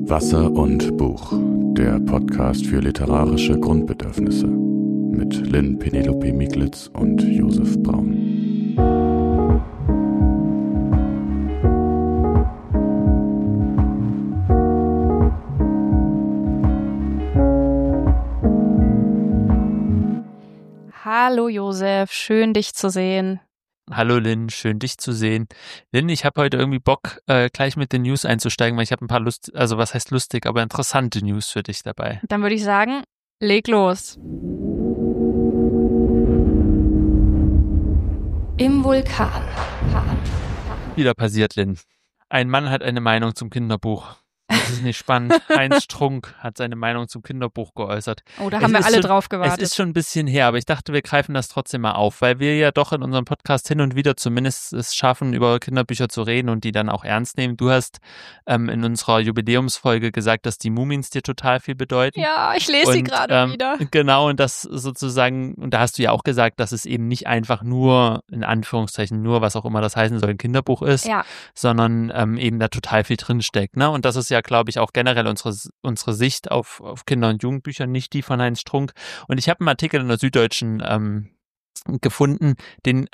Wasser und Buch, der Podcast für literarische Grundbedürfnisse mit Lynn Penelope Miglitz und Josef Braun. Hallo Josef, schön dich zu sehen. Hallo Lynn, schön dich zu sehen. Lynn, ich habe heute irgendwie Bock, gleich mit den News einzusteigen, weil ich habe ein paar was heißt lustig, aber interessante News für dich dabei. Dann würde ich sagen, leg los. Im Vulkan. Wieder passiert, Lynn. Ein Mann hat eine Meinung zum Kinderbuch. Das ist nicht spannend. Heinz Strunk hat seine Meinung zum Kinderbuch geäußert. Oh, da haben wir alle drauf gewartet. Es ist schon ein bisschen her, aber ich dachte, wir greifen das trotzdem mal auf, weil wir ja doch in unserem Podcast hin und wieder zumindest es schaffen, über Kinderbücher zu reden und die dann auch ernst nehmen. Du hast in unserer Jubiläumsfolge gesagt, dass die Mumins dir total viel bedeuten. Ja, ich lese sie gerade wieder. Genau, und das sozusagen, und da hast du ja auch gesagt, dass es eben nicht einfach nur, in Anführungszeichen, nur, was auch immer das heißen soll, ein Kinderbuch ist, sondern eben da total viel drinsteckt. Ne? Und das ist ja, glaube ich, auch generell unsere Sicht auf Kinder- und Jugendbücher, nicht die von Heinz Strunk. Und ich habe einen Artikel in der Süddeutschen gefunden, den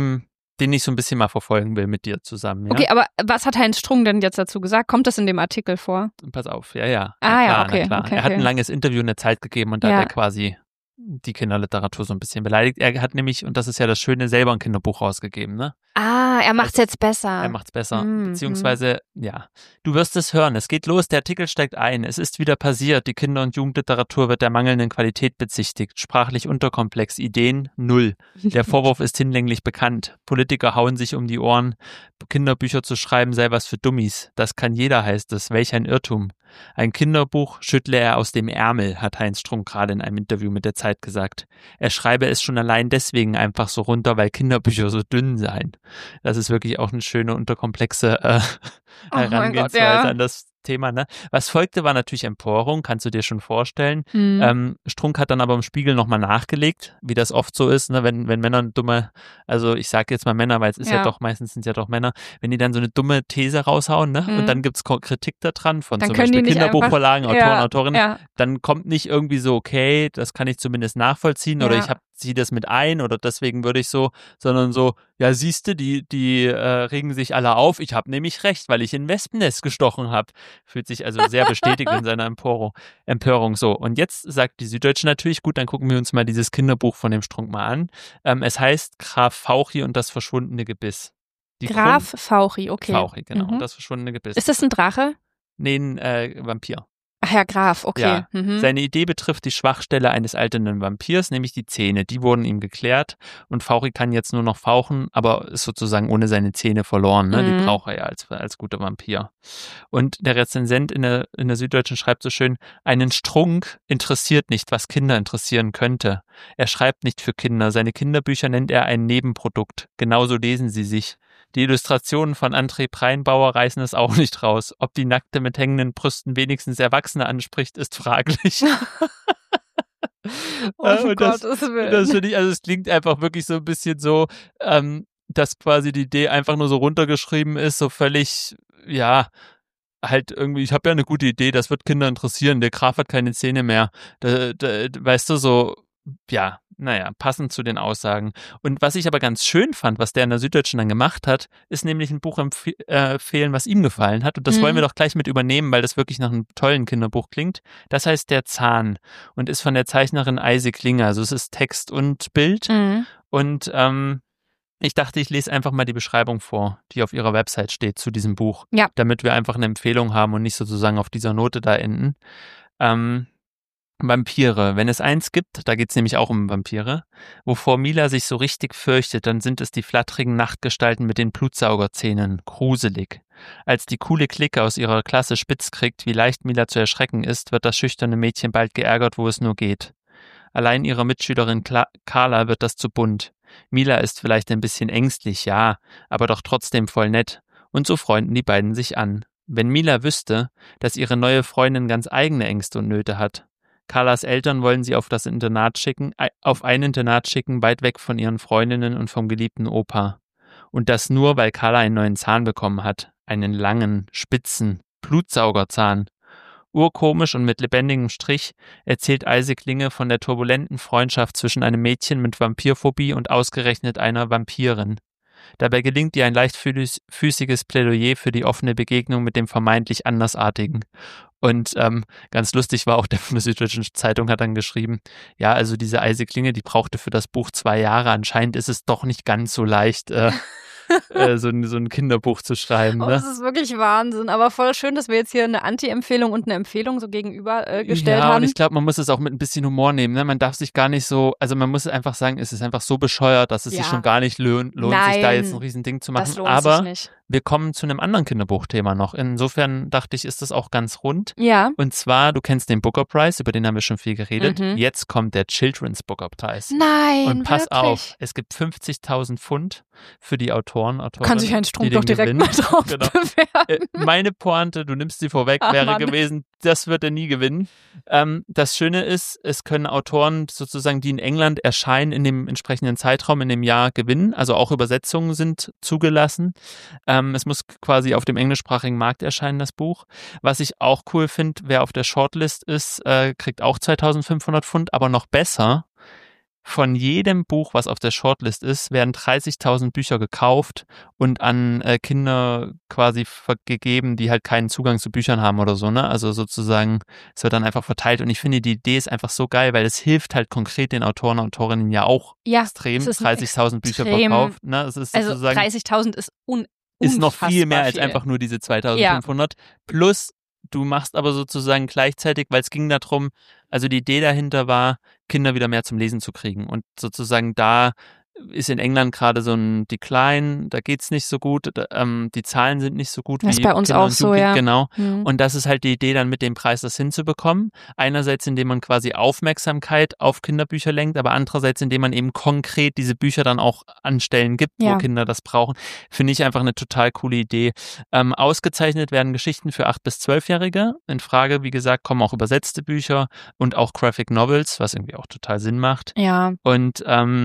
ich so ein bisschen mal verfolgen will mit dir zusammen. Ja? Okay, aber was hat Heinz Strunk denn jetzt dazu gesagt? Kommt das in dem Artikel vor? Pass auf, ja. Okay. Er hat ein langes Interview in der Zeit gegeben und da hat er quasi die Kinderliteratur so ein bisschen beleidigt. Er hat nämlich, und das ist ja das Schöne, selber ein Kinderbuch rausgegeben, ne? Er macht's jetzt besser. Er macht's besser, beziehungsweise, ja, du wirst es hören, es geht los, der Artikel steigt ein, es ist wieder passiert, die Kinder- und Jugendliteratur wird der mangelnden Qualität bezichtigt, sprachlich unterkomplex, Ideen null, der Vorwurf ist hinlänglich bekannt, Politiker hauen sich um die Ohren, Kinderbücher zu schreiben sei was für Dummies, das kann jeder, heißt es, welch ein Irrtum. Ein Kinderbuch schüttle er aus dem Ärmel, hat Heinz Strunk gerade in einem Interview mit der Zeit gesagt. Er schreibe es schon allein deswegen einfach so runter, weil Kinderbücher so dünn seien. Das ist wirklich auch eine schöne, unterkomplexe Herangehensweise an das Thema. Ne? Was folgte, war natürlich Empörung, kannst du dir schon vorstellen. Strunk hat dann aber im Spiegel nochmal nachgelegt, wie das oft so ist, ne? wenn Männer also ich sage jetzt mal Männer, weil es ist ja doch, meistens sind es ja doch Männer, wenn die dann so eine dumme These raushauen, ne? Und dann gibt's Kritik da dran von dann zum Beispiel Kinderbuchverlagen, Autoren, Autorinnen, dann kommt nicht irgendwie so, okay, das kann ich zumindest nachvollziehen oder ich ziehe das mit ein oder deswegen würde ich so, sondern so, ja siehste, die regen sich alle auf, ich habe nämlich recht, weil ich in Wespennest gestochen habe. Fühlt sich also sehr bestätigt in seiner Empörung so. Und jetzt sagt die Süddeutsche natürlich, gut, dann gucken wir uns mal dieses Kinderbuch von dem Strunk mal an. Es heißt Graf Fauchi und das verschwundene Gebiss. Graf Fauchi, okay. Fauchi, genau, und das verschwundene Gebiss. Ist das ein Drache? Nee, ein Vampir. Ach ja, Graf, okay. Ja. Seine Idee betrifft die Schwachstelle eines alternden Vampirs, nämlich die Zähne. Die wurden ihm geklärt und Fauchi kann jetzt nur noch fauchen, aber ist sozusagen ohne seine Zähne verloren. Ne? Die braucht er ja als guter Vampir. Und der Rezensent in der Süddeutschen schreibt so schön, einen Strunk interessiert nicht, was Kinder interessieren könnte. Er schreibt nicht für Kinder. Seine Kinderbücher nennt er ein Nebenprodukt. Genauso lesen sie sich. Die Illustrationen von André Preinbauer reißen es auch nicht raus. Ob die Nackte mit hängenden Brüsten wenigstens Erwachsene anspricht, ist fraglich. Gottes Willen. Das finde ich, also es klingt einfach wirklich so ein bisschen so, dass quasi die Idee einfach nur so runtergeschrieben ist, so völlig, ja, halt irgendwie, ich habe ja eine gute Idee, das wird Kinder interessieren, der Graf hat keine Zähne mehr. Weißt du, so, ja, naja, passend zu den Aussagen. Und was ich aber ganz schön fand, was der in der Süddeutschen dann gemacht hat, ist nämlich ein Buch empfehlen, was ihm gefallen hat. Und das wollen wir doch gleich mit übernehmen, weil das wirklich nach einem tollen Kinderbuch klingt. Das heißt Der Zahn und ist von der Zeichnerin Eise Klinger. Also es ist Text und Bild. Und ich dachte, ich lese einfach mal die Beschreibung vor, die auf ihrer Website steht zu diesem Buch. Ja. Damit wir einfach eine Empfehlung haben und nicht sozusagen auf dieser Note da enden. Vampire. Wenn es eins gibt, da geht's nämlich auch um Vampire, wovor Mila sich so richtig fürchtet, dann sind es die flatterigen Nachtgestalten mit den Blutsaugerzähnen. Gruselig. Als die coole Clique aus ihrer Klasse spitz kriegt, wie leicht Mila zu erschrecken ist, wird das schüchterne Mädchen bald geärgert, wo es nur geht. Allein ihrer Mitschülerin Carla wird das zu bunt. Mila ist vielleicht ein bisschen ängstlich, ja, aber doch trotzdem voll nett. Und so freunden die beiden sich an. Wenn Mila wüsste, dass ihre neue Freundin ganz eigene Ängste und Nöte hat. Carlas Eltern wollen sie auf ein Internat schicken, weit weg von ihren Freundinnen und vom geliebten Opa. Und das nur, weil Carla einen neuen Zahn bekommen hat. Einen langen, spitzen Blutsaugerzahn. Urkomisch und mit lebendigem Strich erzählt Isaac Linge von der turbulenten Freundschaft zwischen einem Mädchen mit Vampirphobie und ausgerechnet einer Vampirin. Dabei gelingt ihr ein leichtfüßiges Plädoyer für die offene Begegnung mit dem vermeintlich Andersartigen. Und ganz lustig war auch, der von der Süddeutschen Zeitung hat dann geschrieben, ja, also diese Isaac Linge, die brauchte für das Buch 2 Jahre. Anscheinend ist es doch nicht ganz so leicht, so ein Kinderbuch zu schreiben. Oh, Ne? das ist wirklich Wahnsinn. Aber voll schön, dass wir jetzt hier eine Anti-Empfehlung und eine Empfehlung so gegenübergestellt haben. Ja, und ich glaube, man muss es auch mit ein bisschen Humor nehmen. Ne? Man darf sich gar nicht so, also man muss einfach sagen, es ist einfach so bescheuert, dass es sich schon gar nicht lohnt, sich da jetzt ein Riesending zu machen. Das lohnt Aber sich nicht. Wir kommen zu einem anderen Kinderbuchthema noch. Insofern dachte ich, ist das auch ganz rund. Ja. Und zwar, du kennst den Booker Prize, über den haben wir schon viel geredet. Jetzt kommt der Children's Booker Prize. Nein, und pass wirklich? auf, es gibt 50.000 Pfund für die Autorinnen. Kann sich ein Strom doch direkt mal drauf bewerben. Meine Pointe, du nimmst sie vorweg, wäre gewesen, das wird er nie gewinnen. Das Schöne ist, es können Autoren sozusagen, die in England erscheinen, in dem entsprechenden Zeitraum in dem Jahr gewinnen. Also auch Übersetzungen sind zugelassen. Es muss quasi auf dem englischsprachigen Markt erscheinen, das Buch. Was ich auch cool finde, wer auf der Shortlist ist, kriegt auch 2.500 Pfund, aber noch besser. Von jedem Buch, was auf der Shortlist ist, werden 30.000 Bücher gekauft und an Kinder quasi gegeben, die halt keinen Zugang zu Büchern haben oder so, ne? Also sozusagen, es wird dann einfach verteilt und ich finde, die Idee ist einfach so geil, weil es hilft halt konkret den Autoren und Autorinnen ja auch extrem. 30.000 Bücher verkauft, ne? Es ist also sozusagen 30.000 ist noch viel mehr als einfach nur diese 2.500. Plus, du machst aber sozusagen gleichzeitig, weil es ging darum, also die Idee dahinter war, Kinder wieder mehr zum Lesen zu kriegen. Und sozusagen da ist in England gerade so ein Decline, da geht's nicht so gut, die Zahlen sind nicht so gut das wie ist bei uns Kinder auch und so, Jugendliche, ja. genau. Und das ist halt die Idee, dann mit dem Preis das hinzubekommen. Einerseits, indem man quasi Aufmerksamkeit auf Kinderbücher lenkt, aber andererseits, indem man eben konkret diese Bücher dann auch an Stellen gibt, wo Kinder das brauchen. Finde ich einfach eine total coole Idee. Ausgezeichnet werden Geschichten für 8- bis 12-Jährige. In Frage, wie gesagt, kommen auch übersetzte Bücher und auch Graphic Novels, was irgendwie auch total Sinn macht. Ja. Und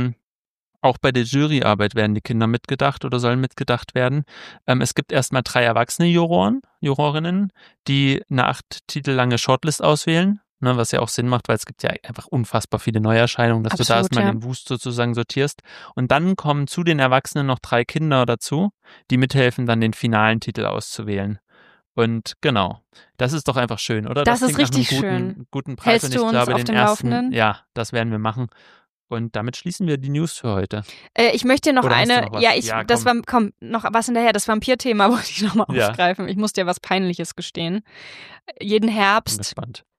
auch bei der Juryarbeit werden die Kinder mitgedacht oder sollen mitgedacht werden. Es gibt erstmal 3 erwachsene Jurorinnen, die eine 8 Titel lange Shortlist auswählen, ne, was ja auch Sinn macht, weil es gibt ja einfach unfassbar viele Neuerscheinungen, dass du da erstmal den Wust sozusagen sortierst. Und dann kommen zu den Erwachsenen noch 3 Kinder dazu, die mithelfen, dann den finalen Titel auszuwählen. Und genau, das ist doch einfach schön, oder? Das ist richtig schön. Guten Preis. Hältst du uns auf dem Laufenden? Ja, das werden wir machen. Und damit schließen wir die News für heute. Ich möchte dir noch eine, das war, noch was hinterher, das Vampir-Thema wollte ich nochmal aufgreifen. Ich muss dir was Peinliches gestehen. Jeden Herbst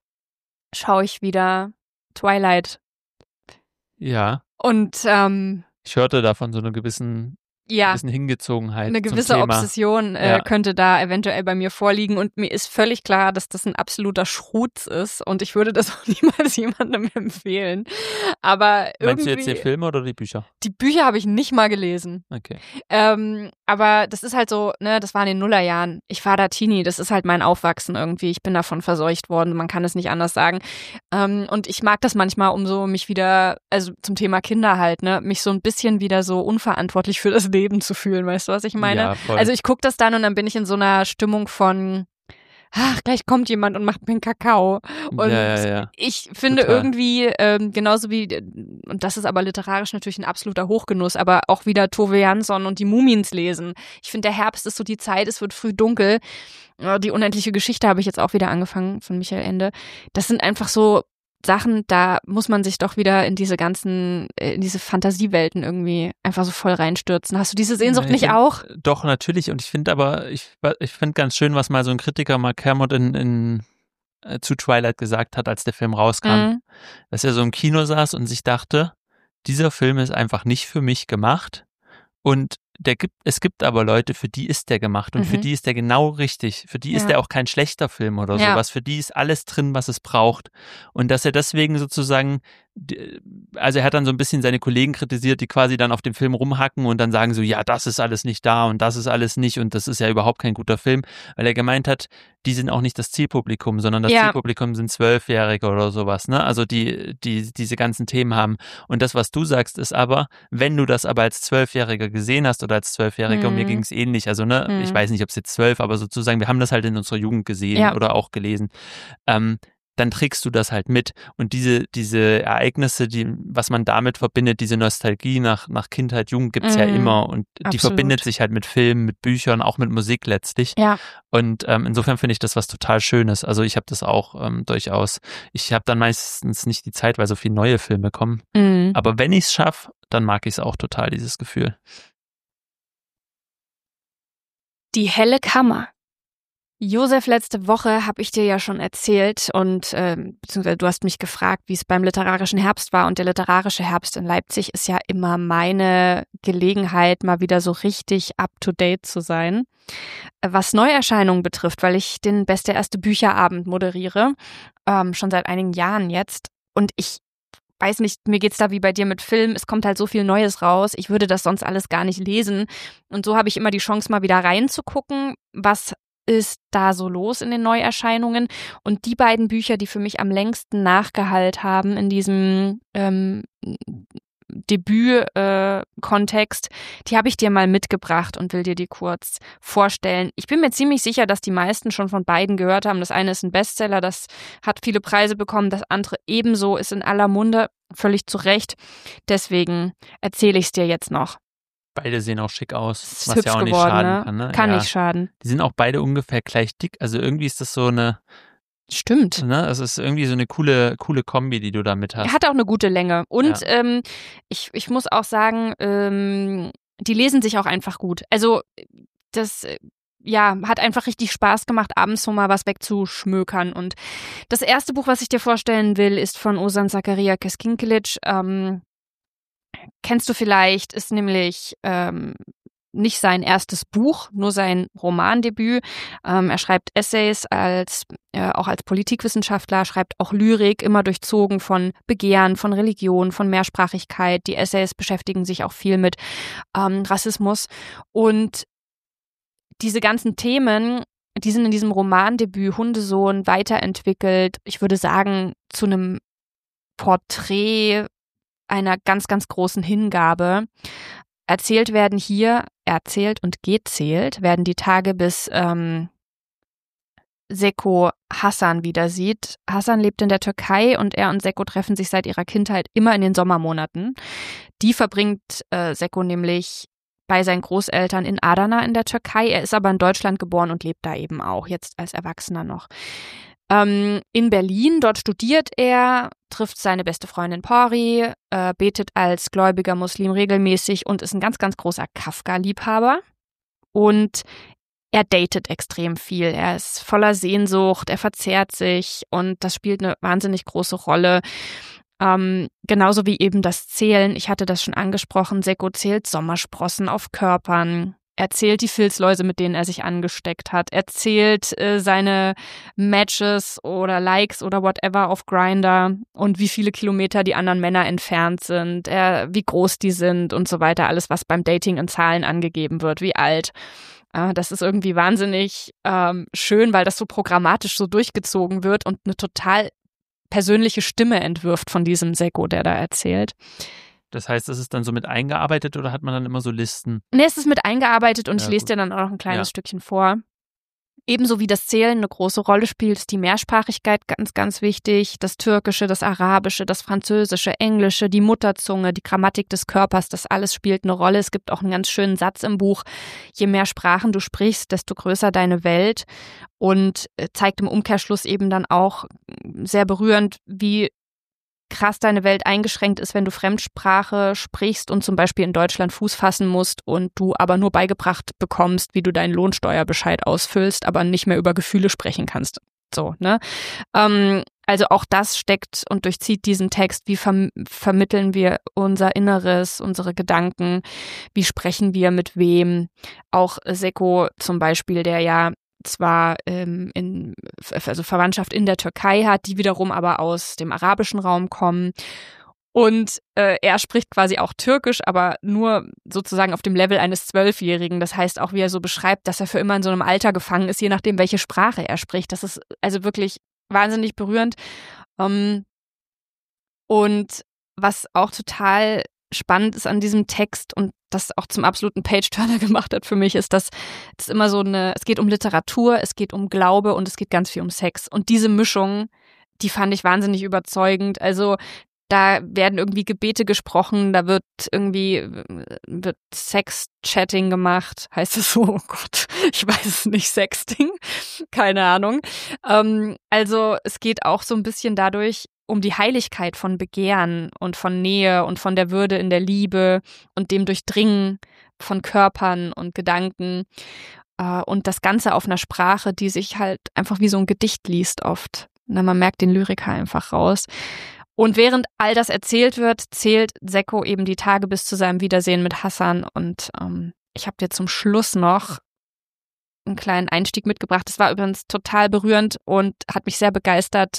schaue ich wieder Twilight. Ja. Und ich hörte davon so eine gewissen Hingezogenheit. Eine gewisse Obsession könnte da eventuell bei mir vorliegen und mir ist völlig klar, dass das ein absoluter Schrutz ist und ich würde das auch niemals jemandem empfehlen. Aber irgendwie... Meinst du jetzt die Filme oder die Bücher? Die Bücher habe ich nicht mal gelesen. Okay. Aber das ist halt so, ne, das war in den Nullerjahren. Ich war da Teenie, das ist halt mein Aufwachsen irgendwie. Ich bin davon verseucht worden, man kann es nicht anders sagen. Und ich mag das manchmal, um so mich wieder, also zum Thema Kinder halt, ne, mich so ein bisschen wieder so unverantwortlich für das Leben zu fühlen, weißt du, was ich meine? Ja, voll. Also ich gucke das dann und dann bin ich in so einer Stimmung von, gleich kommt jemand und macht mir einen Kakao. Und ich finde irgendwie, genauso wie, und das ist aber literarisch natürlich ein absoluter Hochgenuss, aber auch wieder Tove Jansson und die Mumins lesen. Ich finde, der Herbst ist so die Zeit, es wird früh dunkel. Die unendliche Geschichte habe ich jetzt auch wieder angefangen von Michael Ende. Das sind einfach so Sachen, da muss man sich doch wieder in diese Fantasiewelten irgendwie einfach so voll reinstürzen. Hast du diese Sehnsucht nicht auch? Doch, natürlich. Und ich finde ich finde ganz schön, was mal so ein Kritiker, Mark Kermode, zu Twilight gesagt hat, als der Film rauskam. Dass er so im Kino saß und sich dachte, dieser Film ist einfach nicht für mich gemacht. Und es gibt aber Leute, für die ist der gemacht und für die ist der genau richtig. Für die ist der auch kein schlechter Film oder sowas. Für die ist alles drin, was es braucht. Und dass er deswegen sozusagen also er hat dann so ein bisschen seine Kollegen kritisiert, die quasi dann auf dem Film rumhacken und dann sagen so, ja, das ist alles nicht da und das ist alles nicht und das ist ja überhaupt kein guter Film, weil er gemeint hat, die sind auch nicht das Zielpublikum, sondern das Zielpublikum sind 12-Jährige oder sowas, ne? Also die diese ganzen Themen haben. Und das, was du sagst, ist aber, wenn du das aber als 12-Jähriger gesehen hast oder als 12-Jähriger, und mir ging es ähnlich, also ne, ich weiß nicht, ob es jetzt 12, aber sozusagen, wir haben das halt in unserer Jugend gesehen oder auch gelesen, dann trägst du das halt mit. Und diese Ereignisse, was man damit verbindet, diese Nostalgie nach Kindheit, Jugend gibt's ja immer und die verbindet sich halt mit Filmen, mit Büchern, auch mit Musik letztlich. Ja. Und insofern finde ich das was total Schönes. Also ich habe das auch durchaus. Ich habe dann meistens nicht die Zeit, weil so viele neue Filme kommen. Aber wenn ich es schaffe, dann mag ich es auch total, dieses Gefühl. Die helle Kammer. Josef, letzte Woche habe ich dir ja schon erzählt und beziehungsweise du hast mich gefragt, wie es beim literarischen Herbst war, und der literarische Herbst in Leipzig ist ja immer meine Gelegenheit, mal wieder so richtig up-to-date zu sein. Was Neuerscheinungen betrifft, weil ich den Beste Erste Bücherabend moderiere, schon seit einigen Jahren jetzt, und ich weiß nicht, mir geht's da wie bei dir mit Film, es kommt halt so viel Neues raus, ich würde das sonst alles gar nicht lesen, und so habe ich immer die Chance, mal wieder reinzugucken, was ist da so los in den Neuerscheinungen. Und die beiden Bücher, die für mich am längsten nachgehallt haben in diesem Debüt-Kontext, die habe ich dir mal mitgebracht und will dir die kurz vorstellen. Ich bin mir ziemlich sicher, dass die meisten schon von beiden gehört haben. Das eine ist ein Bestseller, das hat viele Preise bekommen, das andere ebenso, ist in aller Munde, völlig zu Recht. Deswegen erzähle ich es dir jetzt noch. Beide sehen auch schick aus, ist was hübsch ja auch nicht geworden, schaden kann. Ne? Kann nicht schaden. Die sind auch beide ungefähr gleich dick. Also irgendwie ist das so eine... Stimmt. Ne? Es ist irgendwie so eine coole Kombi, die du da mit hast. Er hat auch eine gute Länge. Und ich muss auch sagen, die lesen sich auch einfach gut. Also das... hat einfach richtig Spaß gemacht, abends so mal was wegzuschmökern. Und das erste Buch, was ich dir vorstellen will, ist von Ozan Zakaria Keskinkelic. Kennst du vielleicht, ist nämlich nicht sein erstes Buch, nur sein Romandebüt. Er schreibt Essays auch als Politikwissenschaftler, schreibt auch Lyrik, immer durchzogen von Begehren, von Religion, von Mehrsprachigkeit. Die Essays beschäftigen sich auch viel mit Rassismus. Und diese ganzen Themen, die sind in diesem Romandebüt Hundesohn weiterentwickelt, ich würde sagen, zu einem Porträt einer ganz, ganz großen Hingabe. Erzählt werden und gezählt werden die Tage, bis Seko Hasan wieder sieht. Hasan lebt in der Türkei und er und Seko treffen sich seit ihrer Kindheit immer in den Sommermonaten. Die verbringt Seko nämlich bei seinen Großeltern in Adana in der Türkei. Er ist aber in Deutschland geboren und lebt da eben auch, jetzt als Erwachsener noch. In Berlin, dort studiert er, trifft seine beste Freundin Pori, betet als gläubiger Muslim regelmäßig und ist ein ganz, ganz großer Kafka-Liebhaber. Und er datet extrem viel. Er ist voller Sehnsucht, er verzehrt sich und das spielt eine wahnsinnig große Rolle. Genauso wie eben das Zählen. Ich hatte das schon angesprochen. Seko zählt Sommersprossen auf Körpern. Er zählt die Filzläuse, mit denen er sich angesteckt hat. Er zählt seine Matches oder Likes oder whatever auf Grindr und wie viele Kilometer die anderen Männer entfernt sind, wie groß die sind und so weiter. Alles, was beim Dating in Zahlen angegeben wird, wie alt. Das ist irgendwie wahnsinnig schön, weil das so programmatisch so durchgezogen wird und eine total persönliche Stimme entwirft von diesem Seko, der da erzählt. Das heißt, das ist dann so mit eingearbeitet oder hat man dann immer so Listen? Nee, es ist mit eingearbeitet und ich lese dir dann auch noch ein kleines Stückchen vor. Ebenso wie das Zählen eine große Rolle spielt, ist die Mehrsprachigkeit ganz, ganz wichtig. Das Türkische, das Arabische, das Französische, Englische, die Mutterzunge, die Grammatik des Körpers, das alles spielt eine Rolle. Es gibt auch einen ganz schönen Satz im Buch: Je mehr Sprachen du sprichst, desto größer deine Welt. Und zeigt im Umkehrschluss eben dann auch sehr berührend, wie krass deine Welt eingeschränkt ist, wenn du Fremdsprache sprichst und zum Beispiel in Deutschland Fuß fassen musst und du aber nur beigebracht bekommst, wie du deinen Lohnsteuerbescheid ausfüllst, aber nicht mehr über Gefühle sprechen kannst. So, ne? Also auch das steckt und durchzieht diesen Text. Wie vermitteln wir unser Inneres, unsere Gedanken? Wie sprechen wir mit wem? Auch Seko zum Beispiel, der ja zwar Verwandtschaft in der Türkei hat, die wiederum aber aus dem arabischen Raum kommen. Und er spricht quasi auch Türkisch, aber nur sozusagen auf dem Level eines 12-Jährigen. Das heißt auch, wie er so beschreibt, dass er für immer in so einem Alter gefangen ist, je nachdem, welche Sprache er spricht. Das ist also wirklich wahnsinnig berührend. Und was auch total spannend ist an diesem Text und das auch zum absoluten Page-Turner gemacht hat für mich, ist, dass es immer es geht um Literatur, es geht um Glaube und es geht ganz viel um Sex. Und diese Mischung, die fand ich wahnsinnig überzeugend. Also da werden irgendwie Gebete gesprochen, da wird Sex-Chatting gemacht. Heißt es so? Oh Gott, ich weiß es nicht, Sexting? Keine Ahnung. Also es geht auch so ein bisschen dadurch um die Heiligkeit von Begehren und von Nähe und von der Würde in der Liebe und dem Durchdringen von Körpern und Gedanken. Und das Ganze auf einer Sprache, die sich halt einfach wie so ein Gedicht liest oft. Man merkt den Lyriker einfach raus. Und während all das erzählt wird, zählt Secco eben die Tage bis zu seinem Wiedersehen mit Hasan. Und ich habe dir zum Schluss noch einen kleinen Einstieg mitgebracht. Das war übrigens total berührend und hat mich sehr begeistert,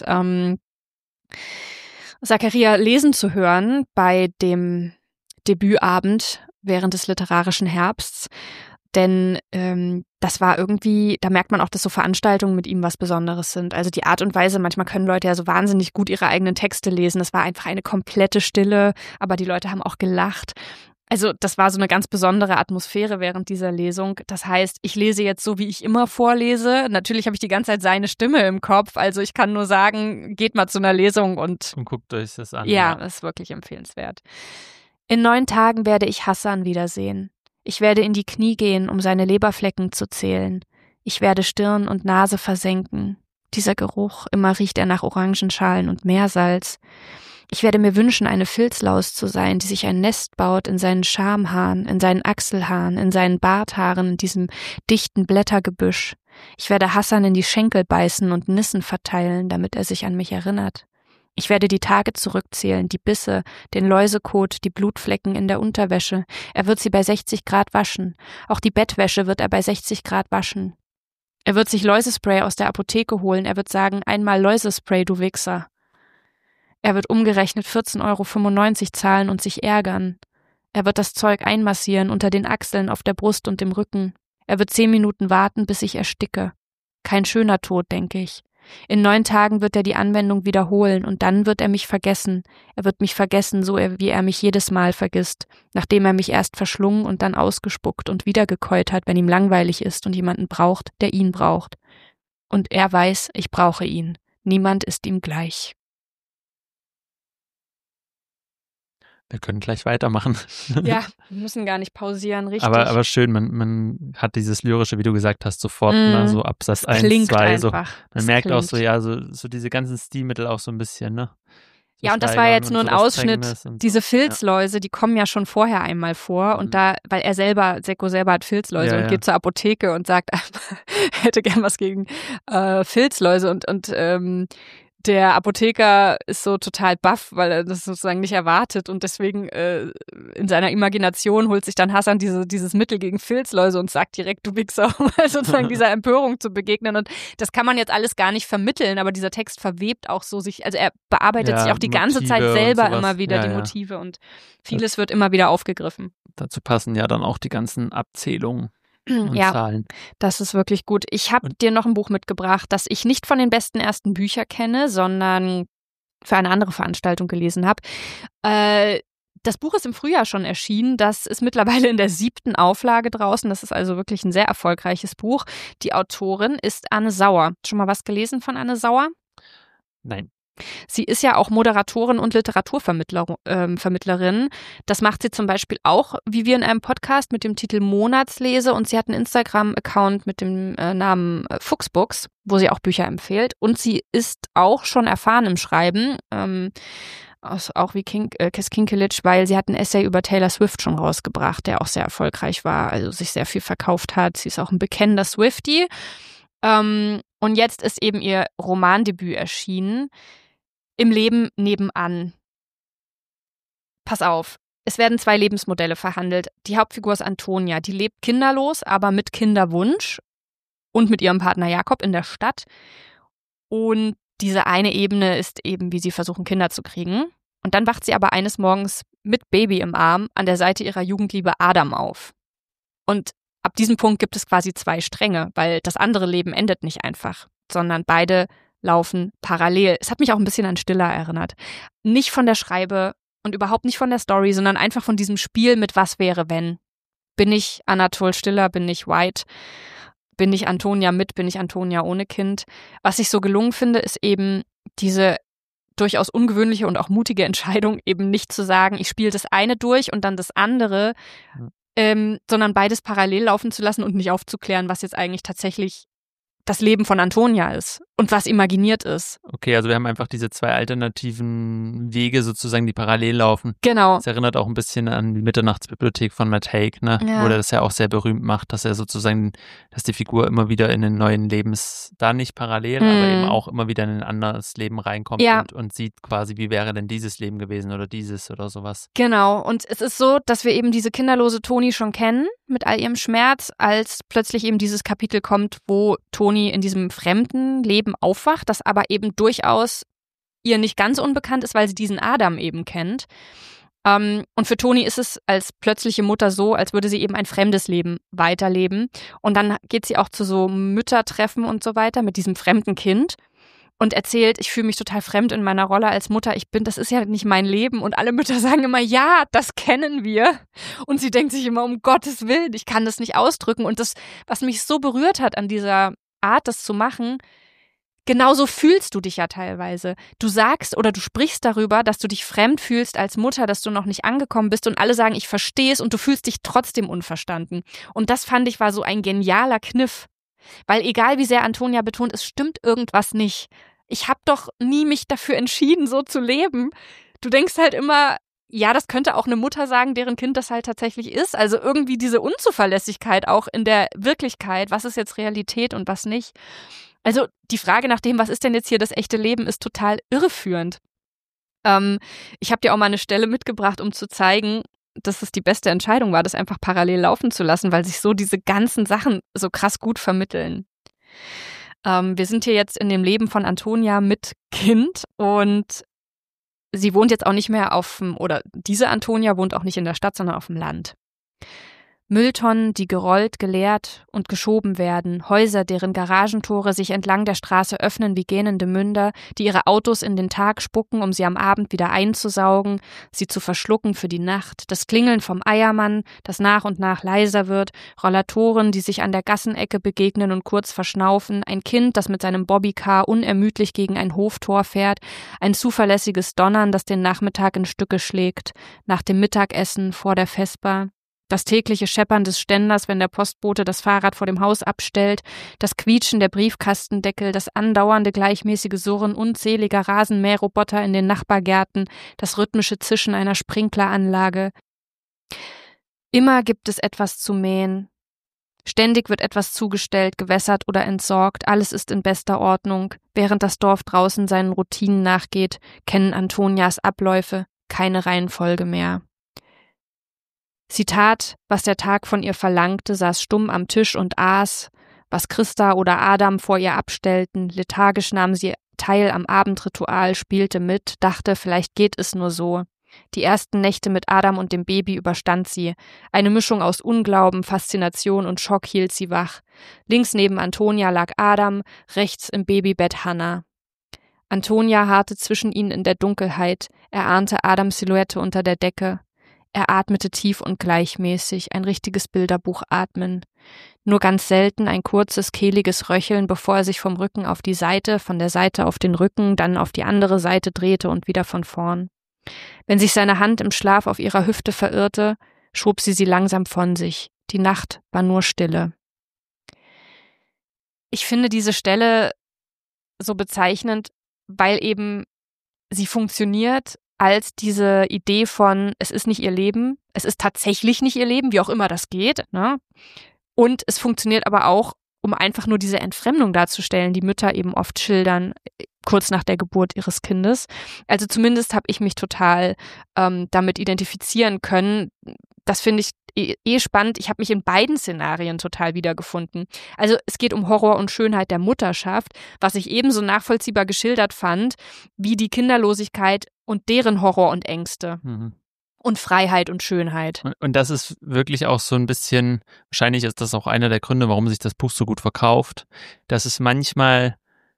Zakaria lesen zu hören bei dem Debütabend während des literarischen Herbsts. Denn das war irgendwie, da merkt man auch, dass so Veranstaltungen mit ihm was Besonderes sind. Also die Art und Weise, manchmal können Leute ja so wahnsinnig gut ihre eigenen Texte lesen. Das war einfach eine komplette Stille, aber die Leute haben auch gelacht. Also das war so eine ganz besondere Atmosphäre während dieser Lesung. Das heißt, ich lese jetzt so, wie ich immer vorlese. Natürlich habe ich die ganze Zeit seine Stimme im Kopf. Also ich kann nur sagen, geht mal zu einer Lesung und guckt euch das an. Ja, das ist wirklich empfehlenswert. In 9 Tagen werde ich Hasan wiedersehen. Ich werde in die Knie gehen, um seine Leberflecken zu zählen. Ich werde Stirn und Nase versenken. Dieser Geruch, immer riecht er nach Orangenschalen und Meersalz. Ich werde mir wünschen, eine Filzlaus zu sein, die sich ein Nest baut in seinen Schamhaaren, in seinen Achselhaaren, in seinen Barthaaren, in diesem dichten Blättergebüsch. Ich werde Hasan in die Schenkel beißen und Nissen verteilen, damit er sich an mich erinnert. Ich werde die Tage zurückzählen, die Bisse, den Läusekot, die Blutflecken in der Unterwäsche. Er wird sie bei 60 Grad waschen. Auch die Bettwäsche wird er bei 60 Grad waschen. Er wird sich Läusespray aus der Apotheke holen. Er wird sagen, einmal Läusespray, du Wichser. Er wird umgerechnet 14,95 € zahlen und sich ärgern. Er wird das Zeug einmassieren unter den Achseln, auf der Brust und im Rücken. Er wird 10 Minuten warten, bis ich ersticke. Kein schöner Tod, denke ich. In 9 Tagen wird er die Anwendung wiederholen und dann wird er mich vergessen. Er wird mich vergessen, so wie er mich jedes Mal vergisst, nachdem er mich erst verschlungen und dann ausgespuckt und wiedergekäut hat, wenn ihm langweilig ist und jemanden braucht, der ihn braucht. Und er weiß, ich brauche ihn. Niemand ist ihm gleich. Wir können gleich weitermachen. Ja, wir müssen gar nicht pausieren, richtig. Aber schön, man hat dieses Lyrische, wie du gesagt hast, sofort ne, so Absatz 1, 2. So. Man merkt auch so, ja, so diese ganzen Stilmittel auch so ein bisschen, ne? So ja, und das war jetzt nur ein Ausschnitt. Diese Filzläuse, die kommen ja schon vorher einmal vor und da, weil Secco selber hat Filzläuse und geht zur Apotheke und sagt, hätte gern was gegen Filzläuse und der Apotheker ist so total baff, weil er das sozusagen nicht erwartet und deswegen in seiner Imagination holt sich dann Hasan dieses Mittel gegen Filzläuse und sagt direkt, du Wichser, um sozusagen dieser Empörung zu begegnen. Und das kann man jetzt alles gar nicht vermitteln, aber dieser Text verwebt auch so also er bearbeitet sich auch die ganze Motive Zeit selber und immer wieder, die Motive und vieles wird immer wieder aufgegriffen. Dazu passen ja dann auch die ganzen Abzählungen. Und ja, Zahlen. Das ist wirklich gut. Ich habe dir noch ein Buch mitgebracht, das ich nicht von den besten ersten Büchern kenne, sondern für eine andere Veranstaltung gelesen habe. Das Buch ist im Frühjahr schon erschienen. Das ist mittlerweile in der 7. Auflage draußen. Das ist also wirklich ein sehr erfolgreiches Buch. Die Autorin ist Anne Sauer. Schon mal was gelesen von Anne Sauer? Nein. Sie ist ja auch Moderatorin und Literaturvermittlerin. Das macht sie zum Beispiel auch, wie wir in einem Podcast mit dem Titel Monatslese. Und sie hat einen Instagram-Account mit dem Namen Fuchsbooks, wo sie auch Bücher empfiehlt. Und sie ist auch schon erfahren im Schreiben, auch wie Kes Kinkelic, weil sie hat ein Essay über Taylor Swift schon rausgebracht, der auch sehr erfolgreich war, also sich sehr viel verkauft hat. Sie ist auch ein bekennender Swiftie. Und jetzt ist eben ihr Romandebüt erschienen. Im Leben nebenan. Pass auf, es werden 2 Lebensmodelle verhandelt. Die Hauptfigur ist Antonia, die lebt kinderlos, aber mit Kinderwunsch und mit ihrem Partner Jakob in der Stadt. Und diese eine Ebene ist eben, wie sie versuchen, Kinder zu kriegen. Und dann wacht sie aber eines Morgens mit Baby im Arm an der Seite ihrer Jugendliebe Adam auf. Und ab diesem Punkt gibt es quasi 2 Stränge, weil das andere Leben endet nicht einfach, sondern beide laufen parallel. Es hat mich auch ein bisschen an Stiller erinnert. Nicht von der Schreibe und überhaupt nicht von der Story, sondern einfach von diesem Spiel mit was wäre, wenn. Bin ich Anatol Stiller, bin ich White, bin ich Antonia mit, bin ich Antonia ohne Kind. Was ich so gelungen finde, ist eben diese durchaus ungewöhnliche und auch mutige Entscheidung, eben nicht zu sagen, ich spiele das eine durch und dann das andere, sondern beides parallel laufen zu lassen und nicht aufzuklären, was jetzt eigentlich tatsächlich das Leben von Antonia ist und was imaginiert ist. Okay, also wir haben einfach diese 2 alternativen Wege sozusagen, die parallel laufen. Genau. Das erinnert auch ein bisschen an die Mitternachtsbibliothek von Matt Haig, ne? Ja. Wo er das ja auch sehr berühmt macht, dass er sozusagen, dass die Figur immer wieder in den neuen Lebens, da nicht parallel, aber eben auch immer wieder in ein anderes Leben reinkommt und sieht quasi, wie wäre denn dieses Leben gewesen oder dieses oder sowas. Genau, und es ist so, dass wir eben diese kinderlose Toni schon kennen, mit all ihrem Schmerz, als plötzlich eben dieses Kapitel kommt, wo Toni in diesem fremden Leben aufwacht, das aber eben durchaus ihr nicht ganz unbekannt ist, weil sie diesen Adam eben kennt. Und für Toni ist es als plötzliche Mutter so, als würde sie eben ein fremdes Leben weiterleben. Und dann geht sie auch zu so Müttertreffen und so weiter mit diesem fremden Kind und erzählt, ich fühle mich total fremd in meiner Rolle als Mutter. Das ist ja nicht mein Leben. Und alle Mütter sagen immer, ja, das kennen wir. Und sie denkt sich immer, um Gottes Willen, ich kann das nicht ausdrücken. Und das, was mich so berührt hat an dieser Art, das zu machen, genauso fühlst du dich ja teilweise. Du sagst oder du sprichst darüber, dass du dich fremd fühlst als Mutter, dass du noch nicht angekommen bist und alle sagen, ich verstehe es und du fühlst dich trotzdem unverstanden. Und das fand ich war so ein genialer Kniff. Weil egal wie sehr Antonia betont, es stimmt irgendwas nicht. Ich habe doch nie mich dafür entschieden, so zu leben. Du denkst halt immer, ja, das könnte auch eine Mutter sagen, deren Kind das halt tatsächlich ist. Also irgendwie diese Unzuverlässigkeit auch in der Wirklichkeit. Was ist jetzt Realität und was nicht? Also die Frage nach dem, was ist denn jetzt hier das echte Leben, ist total irreführend. Ich habe dir auch mal eine Stelle mitgebracht, um zu zeigen, dass es die beste Entscheidung war, das einfach parallel laufen zu lassen, weil sich so diese ganzen Sachen so krass gut vermitteln. Wir sind hier jetzt in dem Leben von Antonia mit Kind und sie wohnt jetzt auch nicht mehr diese Antonia wohnt auch nicht in der Stadt, sondern auf dem Land. Mülltonnen, die gerollt, geleert und geschoben werden, Häuser, deren Garagentore sich entlang der Straße öffnen wie gähnende Münder, die ihre Autos in den Tag spucken, um sie am Abend wieder einzusaugen, sie zu verschlucken für die Nacht, das Klingeln vom Eiermann, das nach und nach leiser wird, Rollatoren, die sich an der Gassenecke begegnen und kurz verschnaufen, ein Kind, das mit seinem Bobbycar unermüdlich gegen ein Hoftor fährt, ein zuverlässiges Donnern, das den Nachmittag in Stücke schlägt, nach dem Mittagessen vor der Vesper. Das tägliche Scheppern des Ständers, wenn der Postbote das Fahrrad vor dem Haus abstellt, das Quietschen der Briefkastendeckel, das andauernde gleichmäßige Surren unzähliger Rasenmäherroboter in den Nachbargärten, das rhythmische Zischen einer Sprinkleranlage. Immer gibt es etwas zu mähen. Ständig wird etwas zugestellt, gewässert oder entsorgt, alles ist in bester Ordnung. Während das Dorf draußen seinen Routinen nachgeht, kennen Antonias Abläufe keine Reihenfolge mehr. Sie tat, was der Tag von ihr verlangte, saß stumm am Tisch und aß, was Christa oder Adam vor ihr abstellten. Lethargisch nahm sie teil am Abendritual, spielte mit, dachte, vielleicht geht es nur so. Die ersten Nächte mit Adam und dem Baby überstand sie. Eine Mischung aus Unglauben, Faszination und Schock hielt sie wach. Links neben Antonia lag Adam, rechts im Babybett Hannah. Antonia harrte zwischen ihnen in der Dunkelheit. Er ahnte Adams Silhouette unter der Decke. Er atmete tief und gleichmäßig, ein richtiges Bilderbuch atmen. Nur ganz selten ein kurzes, kehliges Röcheln, bevor er sich vom Rücken auf die Seite, von der Seite auf den Rücken, dann auf die andere Seite drehte und wieder von vorn. Wenn sich seine Hand im Schlaf auf ihrer Hüfte verirrte, schob sie langsam von sich. Die Nacht war nur Stille. Ich finde diese Stelle so bezeichnend, weil eben sie funktioniert als diese Idee von, es ist nicht ihr Leben, es ist tatsächlich nicht ihr Leben, wie auch immer das geht, ne? Und es funktioniert aber auch, um einfach nur diese Entfremdung darzustellen, die Mütter eben oft schildern, kurz nach der Geburt ihres Kindes. Also zumindest habe ich mich total damit identifizieren können, das finde ich spannend. Ich habe mich in beiden Szenarien total wiedergefunden. Also es geht um Horror und Schönheit der Mutterschaft, was ich ebenso nachvollziehbar geschildert fand, wie die Kinderlosigkeit und deren Horror und Ängste. Und Freiheit und Schönheit. Und das ist wirklich auch so ein bisschen, wahrscheinlich ist das auch einer der Gründe, warum sich das Buch so gut verkauft, dass es manchmal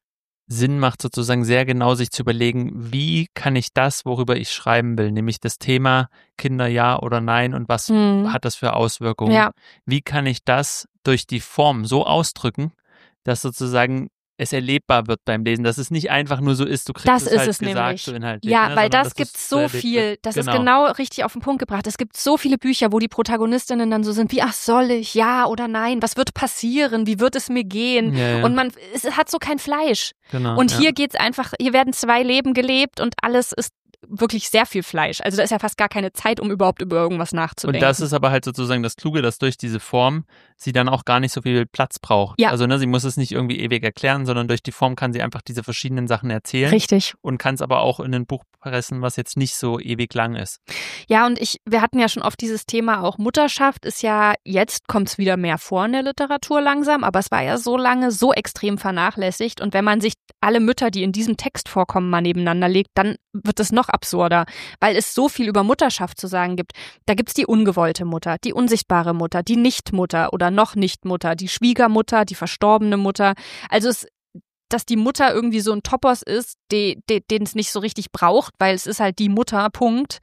Sinn macht, sozusagen sehr genau sich zu überlegen, wie kann ich das, worüber ich schreiben will, nämlich das Thema Kinder ja oder nein und was hat das für Auswirkungen? Ja. Wie kann ich das durch die Form so ausdrücken, dass sozusagen es erlebbar wird beim Lesen, dass es nicht einfach nur so ist, du kriegst das es ist halt es gesagt, nämlich. so inhaltlich. Ja, ne? weil Sondern das gibt so viel, das ist genau richtig auf den Punkt gebracht. Es gibt so viele Bücher, wo die Protagonistinnen dann so sind wie, ach, soll ich, ja oder nein, was wird passieren, wie wird es mir gehen? Ja. Und es hat so kein Fleisch. Genau, und hier geht's einfach, hier werden 2 Leben gelebt und alles ist wirklich sehr viel Fleisch. Also da ist ja fast gar keine Zeit, um überhaupt über irgendwas nachzudenken. Und das ist aber halt sozusagen das Kluge, dass durch diese Form sie dann auch gar nicht so viel Platz braucht. Ja. Also sie muss es nicht irgendwie ewig erklären, sondern durch die Form kann sie einfach diese verschiedenen Sachen erzählen. Richtig. Und kann es aber auch in ein Buch pressen, was jetzt nicht so ewig lang ist. Ja, und wir hatten ja schon oft dieses Thema, auch Mutterschaft ist ja, jetzt kommt es wieder mehr vor in der Literatur langsam, aber es war ja so lange so extrem vernachlässigt. Und wenn man sich alle Mütter, die in diesem Text vorkommen, mal nebeneinander legt, dann wird es noch absurder, weil es so viel über Mutterschaft zu sagen gibt. Da gibt es die ungewollte Mutter, die unsichtbare Mutter, die Nichtmutter oder noch Nichtmutter, die Schwiegermutter, die verstorbene Mutter. Also dass die Mutter irgendwie so ein Topos ist, den es nicht so richtig braucht, weil es ist halt die Mutter, Punkt.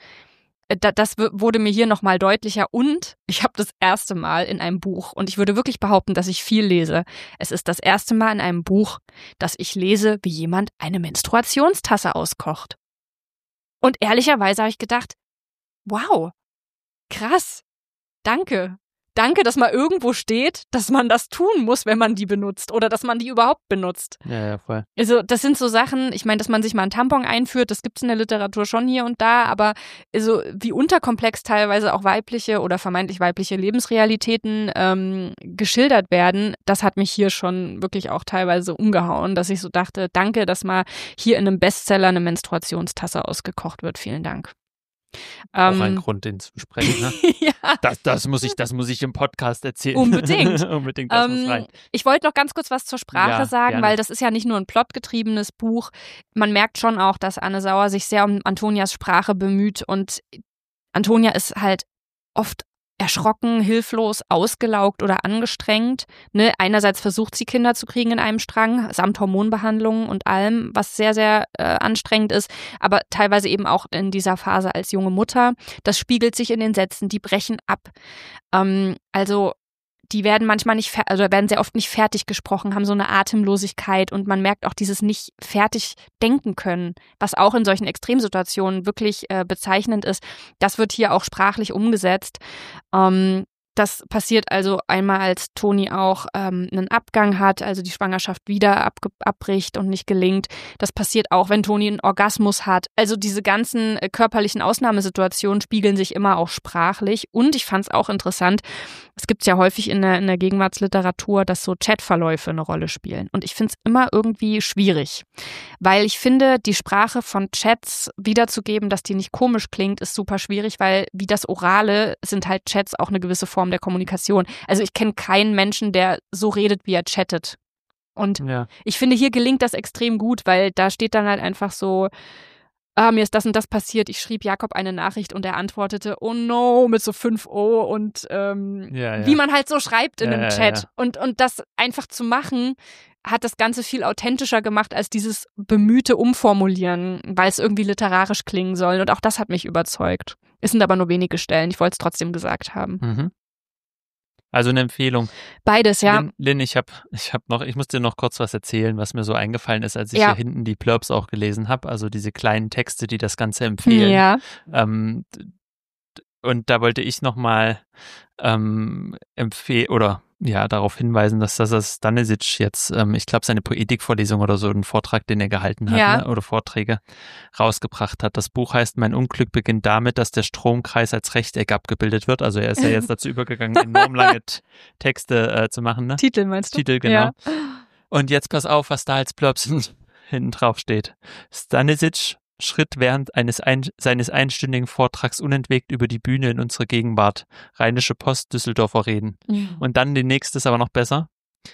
Das wurde mir hier nochmal deutlicher und ich habe das erste Mal in einem Buch und ich würde wirklich behaupten, dass ich viel lese. Es ist das erste Mal in einem Buch, dass ich lese, wie jemand eine Menstruationstasse auskocht. Und ehrlicherweise habe ich gedacht, wow, krass, danke. Danke, dass mal irgendwo steht, dass man das tun muss, wenn man die benutzt oder dass man die überhaupt benutzt. Ja, voll. Also das sind so Sachen, ich meine, dass man sich mal einen Tampon einführt, das gibt es in der Literatur schon hier und da, aber also wie unterkomplex teilweise auch weibliche oder vermeintlich weibliche Lebensrealitäten geschildert werden, das hat mich hier schon wirklich auch teilweise umgehauen, dass ich so dachte, danke, dass mal hier in einem Bestseller eine Menstruationstasse ausgekocht wird. Vielen Dank. Auch ein Grund, den zu besprechen. Ne? Ja. Das muss ich im Podcast erzählen. Unbedingt. Unbedingt, das muss rein. Ich wollte noch ganz kurz was zur Sprache sagen, gerne. weil das ist ja nicht nur ein plotgetriebenes Buch. Man merkt schon auch, dass Anne Sauer sich sehr um Antonias Sprache bemüht und Antonia ist halt oft erschrocken, hilflos, ausgelaugt oder angestrengt. Ne? Einerseits versucht sie Kinder zu kriegen in einem Strang, samt Hormonbehandlungen und allem, was sehr, sehr anstrengend ist, aber teilweise eben auch in dieser Phase als junge Mutter. Das spiegelt sich in den Sätzen, die brechen ab. Also die werden manchmal werden sehr oft nicht fertig gesprochen, haben so eine Atemlosigkeit und man merkt auch dieses nicht fertig denken können, was auch in solchen Extremsituationen wirklich bezeichnend ist. Das wird hier auch sprachlich umgesetzt. Das passiert also einmal, als Toni auch einen Abgang hat, also die Schwangerschaft wieder abbricht und nicht gelingt. Das passiert auch, wenn Toni einen Orgasmus hat. Also diese ganzen körperlichen Ausnahmesituationen spiegeln sich immer auch sprachlich. Und ich fand es auch interessant, es gibt es ja häufig in der Gegenwartsliteratur, dass so Chatverläufe eine Rolle spielen. Und ich finde es immer irgendwie schwierig, weil ich finde, die Sprache von Chats wiederzugeben, dass die nicht komisch klingt, ist super schwierig, weil wie das Orale sind halt Chats auch eine gewisse Form der Kommunikation. Also ich kenne keinen Menschen, der so redet, wie er chattet. Und ich finde, hier gelingt das extrem gut, weil da steht dann halt einfach so, mir ist das und das passiert. Ich schrieb Jakob eine Nachricht und er antwortete, oh no, mit so 5 O und wie man halt so schreibt in einem Chat. Ja. Und das einfach zu machen, hat das Ganze viel authentischer gemacht als dieses bemühte Umformulieren, weil es irgendwie literarisch klingen soll. Und auch das hat mich überzeugt. Es sind aber nur wenige Stellen. Ich wollte es trotzdem gesagt haben. Mhm. Also eine Empfehlung. Beides, ja. Lynn, ich muss dir noch kurz was erzählen, was mir so eingefallen ist, als ich hier hinten die Blurbs auch gelesen habe. Also diese kleinen Texte, die das Ganze empfehlen. Ja. Und da wollte ich nochmal darauf hinweisen, dass das Stanisic jetzt, ich glaube, seine Poetikvorlesung oder so, einen Vortrag, den er gehalten hat, ne, oder Vorträge rausgebracht hat. Das Buch heißt Mein Unglück beginnt damit, dass der Stromkreis als Rechteck abgebildet wird. Also er ist ja jetzt dazu übergegangen, enorm lange Texte zu machen. Ne? Titel meinst du? Titel, genau. Ja. Und jetzt pass auf, was da als Blurbs hinten drauf steht. Stanisic schritt während seines einstündigen Vortrags unentwegt über die Bühne in unsere Gegenwart. Rheinische Post, Düsseldorfer Reden. Ja. Und dann die nächste ist aber noch besser.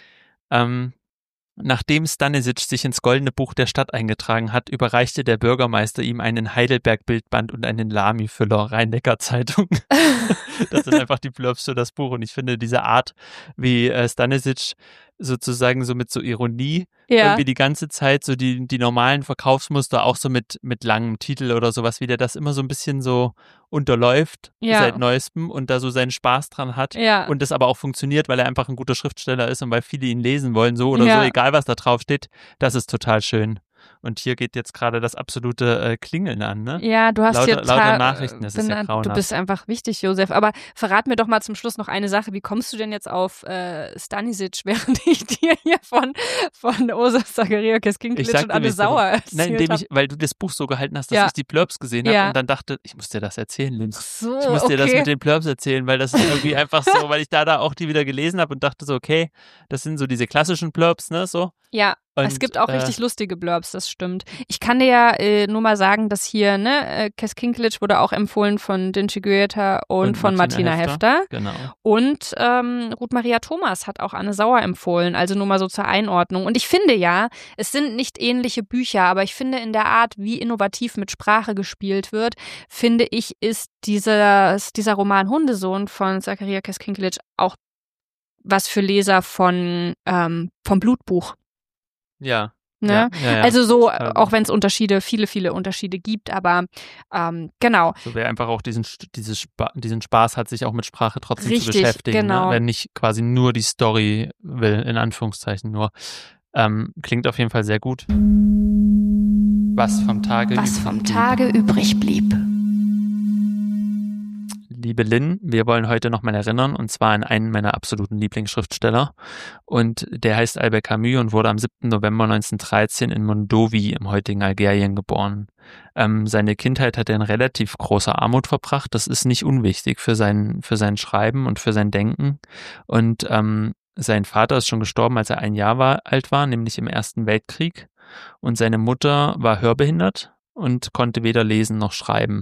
Nachdem Stanisic sich ins Goldene Buch der Stadt eingetragen hat, überreichte der Bürgermeister ihm einen Heidelberg-Bildband und einen Lamy-Füller, Rhein-Neckar-Zeitung. Das sind einfach die Blurbs für das Buch. Und ich finde diese Art, wie Stanisic sozusagen so mit so Ironie irgendwie die ganze Zeit so die normalen Verkaufsmuster auch so mit langem Titel oder sowas, wie der das immer so ein bisschen so unterläuft seit Neuestem und da so seinen Spaß dran hat und das aber auch funktioniert, weil er einfach ein guter Schriftsteller ist und weil viele ihn lesen wollen, so oder so, egal was da drauf steht, das ist total schön. Und hier geht jetzt gerade das absolute Klingeln an, ne? Ja, du hast lauter Nachrichten, das ist ja grauenhaft. Du bist einfach wichtig, Josef. Aber verrat mir doch mal zum Schluss noch eine Sache. Wie kommst du denn jetzt auf Stanisic, während ich dir hier von Josef Zachariakis Kinklitsch und Anne Sauer erzählt habe? Weil du das Buch so gehalten hast, dass ich die Blurbs gesehen habe und dann dachte, ich muss dir das erzählen, Linz. So, ich muss dir das mit den Blurbs erzählen, weil das ist irgendwie einfach so, weil ich da auch die wieder gelesen habe und dachte so, okay, das sind so diese klassischen Blurbs, ne, so. Ja. Und, es gibt auch richtig lustige Blurbs, das stimmt. Ich kann dir ja nur mal sagen, dass hier, Kes Kinklitsch wurde auch empfohlen von Dinci Guetta und von Martina Hefter. Genau. Und Ruth Maria Thomas hat auch Anne Sauer empfohlen, also nur mal so zur Einordnung. Und ich finde ja, es sind nicht ähnliche Bücher, aber ich finde in der Art, wie innovativ mit Sprache gespielt wird, finde ich, ist dieser Roman Hundesohn von Zachariakis Kinklitsch auch was für Leser vom Blutbuch. Ja. Ne? Ja, also so, auch wenn es viele Unterschiede gibt, aber genau. So wer einfach auch diesen Spaß hat, sich auch mit Sprache trotzdem Richtig, zu beschäftigen, genau. Ne? Wenn nicht quasi nur die Story will, in Anführungszeichen nur. Klingt auf jeden Fall sehr gut. Was vom Tage übrig blieb. Liebe Lynn, wir wollen heute nochmal erinnern, und zwar an einen meiner absoluten Lieblingsschriftsteller. Und der heißt Albert Camus und wurde am 7. November 1913 in Mondovi im heutigen Algerien geboren. Seine Kindheit hat er in relativ großer Armut verbracht. Das ist nicht unwichtig für sein Schreiben und für sein Denken. Und sein Vater ist schon gestorben, als er 1 Jahr alt war, nämlich im Ersten Weltkrieg. Und seine Mutter war hörbehindert und konnte weder lesen noch schreiben.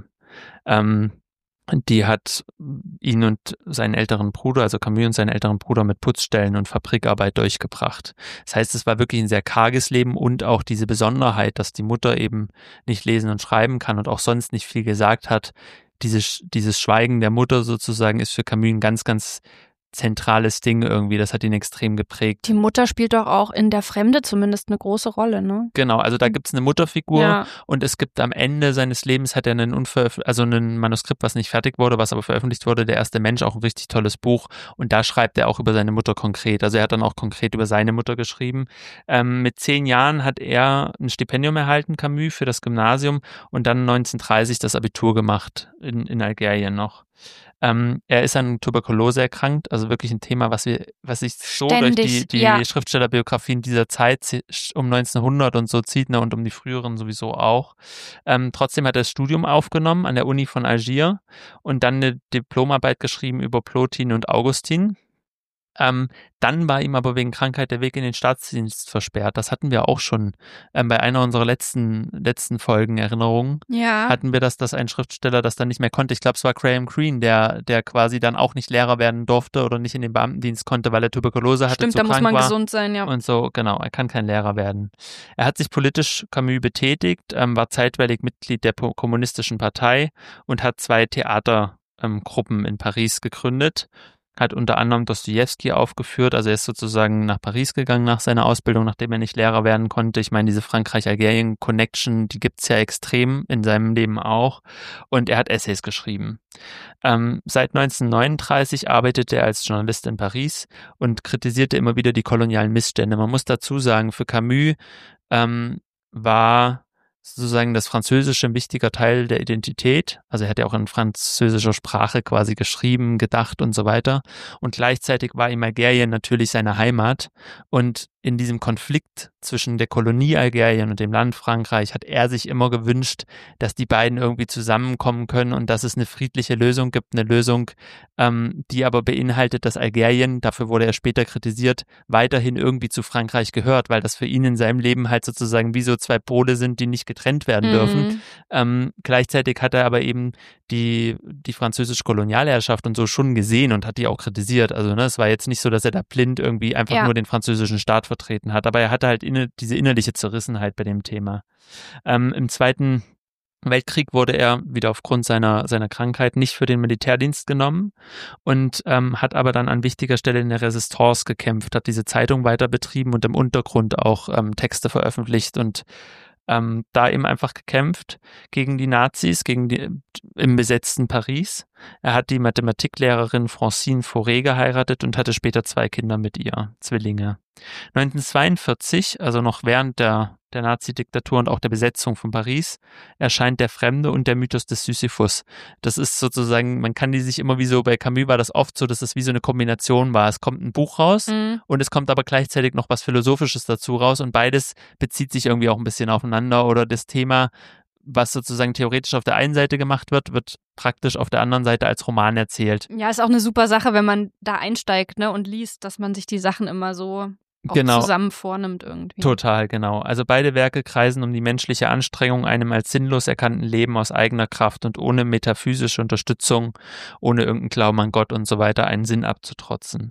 Die hat ihn und seinen älteren Bruder, also Camus und seinen älteren Bruder, mit Putzstellen und Fabrikarbeit durchgebracht. Das heißt, es war wirklich ein sehr karges Leben und auch diese Besonderheit, dass die Mutter eben nicht lesen und schreiben kann und auch sonst nicht viel gesagt hat. Dieses Schweigen der Mutter sozusagen ist für Camus ein ganz, ganz zentrales Ding irgendwie, das hat ihn extrem geprägt. Die Mutter spielt doch auch in Der Fremde zumindest eine große Rolle, ne? Genau, also da gibt's eine Mutterfigur und es gibt am Ende seines Lebens hat er ein Manuskript, was nicht fertig wurde, was aber veröffentlicht wurde, Der erste Mensch, auch ein richtig tolles Buch, und da schreibt er auch über seine Mutter konkret, also er hat dann auch konkret über seine Mutter geschrieben. Mit 10 Jahren hat er ein Stipendium erhalten, Camus, für das Gymnasium und dann 1930 das Abitur gemacht in Algerien noch. Er ist an Tuberkulose erkrankt, also wirklich ein Thema, was sich so ständig, durch die Schriftstellerbiografien dieser Zeit um 1900 und so zieht, ne, und um die früheren sowieso auch. Trotzdem hat er das Studium aufgenommen an der Uni von Algier und dann eine Diplomarbeit geschrieben über Plotin und Augustin. Dann war ihm aber wegen Krankheit der Weg in den Staatsdienst versperrt. Das hatten wir auch schon bei einer unserer letzten Folgen Erinnerungen. Ja. Hatten wir dass ein Schriftsteller das dann nicht mehr konnte. Ich glaube, es war Graham Greene, der quasi dann auch nicht Lehrer werden durfte oder nicht in den Beamtendienst konnte, weil er Tuberkulose hatte. Stimmt, zu da krank muss man war. gesund sein, ja. Und so, genau, er kann kein Lehrer werden. Er hat sich politisch Camus betätigt, war zeitweilig Mitglied der Kommunistischen Partei und hat 2 Theatergruppen in Paris gegründet. Hat unter anderem Dostojewski aufgeführt, also er ist sozusagen nach Paris gegangen nach seiner Ausbildung, nachdem er nicht Lehrer werden konnte. Ich meine, diese Frankreich-Algerien-Connection, die gibt's ja extrem in seinem Leben auch. Und er hat Essays geschrieben. Seit 1939 arbeitete er als Journalist in Paris und kritisierte immer wieder die kolonialen Missstände. Man muss dazu sagen, für Camus war sozusagen das Französische ein wichtiger Teil der Identität. Also er hat ja auch in französischer Sprache quasi geschrieben, gedacht und so weiter. Und gleichzeitig war ihm Algerien natürlich seine Heimat. Und in diesem Konflikt zwischen der Kolonie Algerien und dem Land Frankreich hat er sich immer gewünscht, dass die beiden irgendwie zusammenkommen können und dass es eine friedliche Lösung gibt, eine Lösung, die aber beinhaltet, dass Algerien, dafür wurde er später kritisiert, weiterhin irgendwie zu Frankreich gehört, weil das für ihn in seinem Leben halt sozusagen wie so zwei Pole sind, die nicht getrennt werden dürfen. Gleichzeitig hat er aber eben die französische Kolonialherrschaft und so schon gesehen und hat die auch kritisiert. Also es war jetzt nicht so, dass er da blind irgendwie einfach nur den französischen Staat vertreten hat, aber er hatte halt diese innerliche Zerrissenheit bei dem Thema. Im Zweiten Weltkrieg wurde er wieder aufgrund seiner Krankheit nicht für den Militärdienst genommen und hat aber dann an wichtiger Stelle in der Resistance gekämpft, hat diese Zeitung weiter betrieben und im Untergrund auch Texte veröffentlicht und da eben einfach gekämpft gegen die Nazis, im besetzten Paris. Er hat die Mathematiklehrerin Francine Fauré geheiratet und hatte später 2 Kinder mit ihr, Zwillinge. 1942, also noch während der Nazi-Diktatur und auch der Besetzung von Paris, erscheint Der Fremde und der Mythos des Sisyphus. Das ist sozusagen, man kann die sich immer wie so, bei Camus war das oft so, dass es wie so eine Kombination war. Es kommt ein Buch raus und es kommt aber gleichzeitig noch was Philosophisches dazu raus und beides bezieht sich irgendwie auch ein bisschen aufeinander oder das Thema, was sozusagen theoretisch auf der einen Seite gemacht wird praktisch auf der anderen Seite als Roman erzählt. Ja, ist auch eine super Sache, wenn man da einsteigt, ne, und liest, dass man sich die Sachen immer so auch zusammen vornimmt irgendwie. Total, genau. Also beide Werke kreisen um die menschliche Anstrengung, einem als sinnlos erkannten Leben aus eigener Kraft und ohne metaphysische Unterstützung, ohne irgendeinen Glauben an Gott und so weiter, einen Sinn abzutrotzen.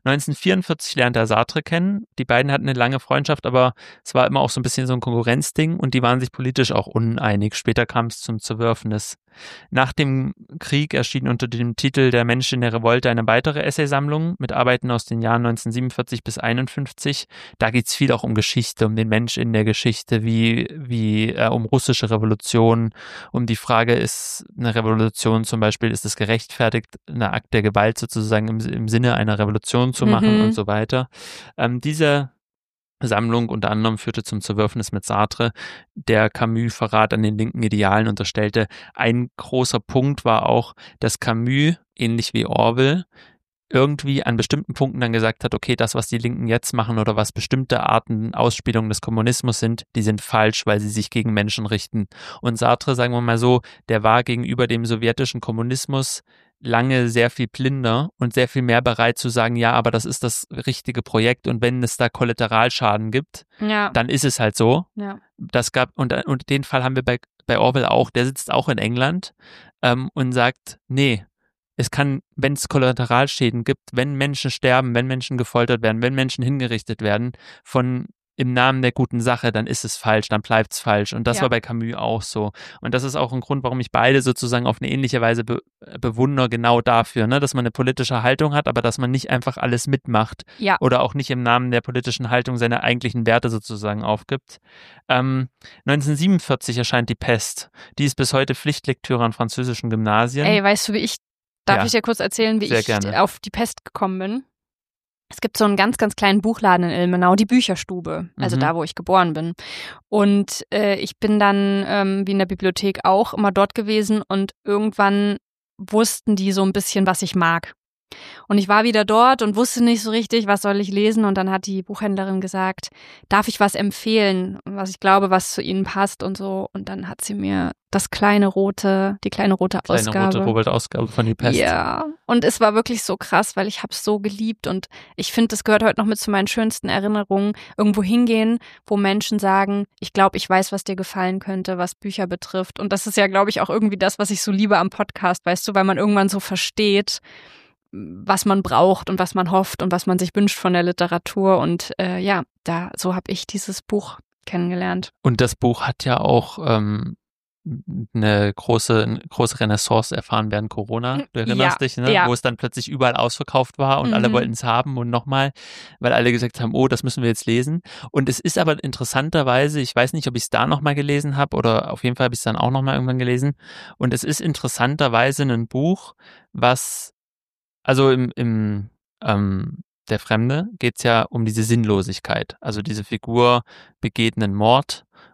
1944 lernt er Sartre kennen. Die beiden hatten eine lange Freundschaft, aber es war immer auch so ein bisschen so ein Konkurrenzding und die waren sich politisch auch uneinig. Später kam es zum Zerwürfnis. Nach dem Krieg erschien unter dem Titel Der Mensch in der Revolte eine weitere Essaysammlung mit Arbeiten aus den Jahren 1947 bis 1951. Da geht es viel auch um Geschichte, um den Mensch in der Geschichte, um russische Revolution, um die Frage, ist eine Revolution zum Beispiel, ist es gerechtfertigt, einen Akt der Gewalt sozusagen im Sinne einer Revolution zu machen und so weiter. Diese Sammlung unter anderem führte zum Zerwürfnis mit Sartre, der Camus Verrat an den linken Idealen unterstellte. Ein großer Punkt war auch, dass Camus, ähnlich wie Orwell, irgendwie an bestimmten Punkten dann gesagt hat, okay, das, was die Linken jetzt machen oder was bestimmte Arten Ausspielungen des Kommunismus sind, die sind falsch, weil sie sich gegen Menschen richten. Und Sartre, sagen wir mal so, der war gegenüber dem sowjetischen Kommunismus lange sehr viel blinder und sehr viel mehr bereit zu sagen, ja, aber das ist das richtige Projekt und wenn es da Kollateralschaden gibt, dann ist es halt so. Ja. Und den Fall haben wir bei Orwell auch, der sitzt auch in England und sagt, nee, es kann, wenn es Kollateralschäden gibt, wenn Menschen sterben, wenn Menschen gefoltert werden, wenn Menschen hingerichtet werden, im Namen der guten Sache, dann ist es falsch, dann bleibt es falsch. Und das war bei Camus auch so. Und das ist auch ein Grund, warum ich beide sozusagen auf eine ähnliche Weise bewundere, genau dafür, ne? Dass man eine politische Haltung hat, aber dass man nicht einfach alles mitmacht oder auch nicht im Namen der politischen Haltung seine eigentlichen Werte sozusagen aufgibt. 1947 erscheint Die Pest. Die ist bis heute Pflichtlektüre an französischen Gymnasien. Ey, weißt du, darf ich dir kurz erzählen, wie ich auf Die Pest gekommen bin? Es gibt so einen ganz, ganz kleinen Buchladen in Ilmenau, die Bücherstube, also da, wo ich geboren bin. Und ich bin dann, wie in der Bibliothek auch, immer dort gewesen und irgendwann wussten die so ein bisschen, was ich mag. Und ich war wieder dort und wusste nicht so richtig, was soll ich lesen. Und dann hat die Buchhändlerin gesagt, darf ich was empfehlen, was ich glaube, was zu Ihnen passt und so. Und dann hat sie mir die kleine rote Ausgabe. Robert-Ausgabe von Die Pest. Ja, und es war wirklich so krass, weil ich habe es so geliebt. Und ich finde, das gehört heute noch mit zu meinen schönsten Erinnerungen. Irgendwo hingehen, wo Menschen sagen, ich glaube, ich weiß, was dir gefallen könnte, was Bücher betrifft. Und das ist ja, glaube ich, auch irgendwie das, was ich so liebe am Podcast, weißt du, weil man irgendwann so versteht, was man braucht und was man hofft und was man sich wünscht von der Literatur. Und so habe ich dieses Buch kennengelernt. Und das Buch hat ja auch eine große Renaissance erfahren während Corona. Du erinnerst dich, ne? Wo es dann plötzlich überall ausverkauft war und alle wollten es haben und nochmal, weil alle gesagt haben, oh, das müssen wir jetzt lesen. Und es ist aber interessanterweise, ich weiß nicht, ob ich es da nochmal gelesen habe oder auf jeden Fall habe ich es dann auch nochmal irgendwann gelesen. Und es ist interessanterweise ein Buch, also im Der Fremde geht es ja um diese Sinnlosigkeit. Also diese Figur begeht einen Mord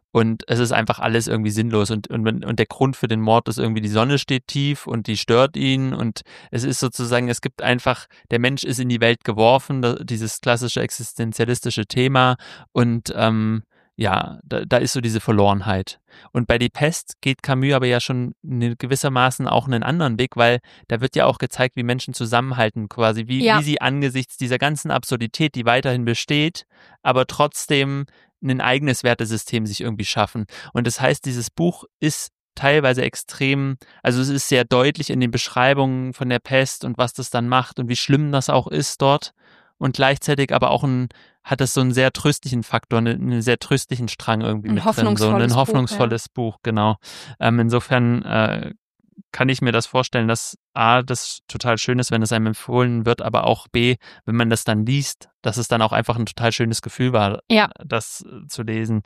und es ist einfach alles irgendwie sinnlos und der Grund für den Mord ist irgendwie, die Sonne steht tief und die stört ihn und es ist sozusagen, es gibt einfach, der Mensch ist in die Welt geworfen, dieses klassische existenzialistische Thema und da ist so diese Verlorenheit. Und bei Die Pest geht Camus aber ja schon gewissermaßen auch einen anderen Weg, weil da wird ja auch gezeigt, wie Menschen zusammenhalten quasi, wie sie angesichts dieser ganzen Absurdität, die weiterhin besteht, aber trotzdem ein eigenes Wertesystem sich irgendwie schaffen. Und das heißt, dieses Buch ist teilweise extrem, also es ist sehr deutlich in den Beschreibungen von der Pest und was das dann macht und wie schlimm das auch ist dort. Und gleichzeitig aber auch hat es so einen sehr tröstlichen Faktor, einen sehr tröstlichen Strang irgendwie mit drin. So ein hoffnungsvolles Buch, genau. Insofern kann ich mir das vorstellen, dass A, das total schön ist, wenn es einem empfohlen wird, aber auch B, wenn man das dann liest, dass es dann auch einfach ein total schönes Gefühl war, das zu lesen.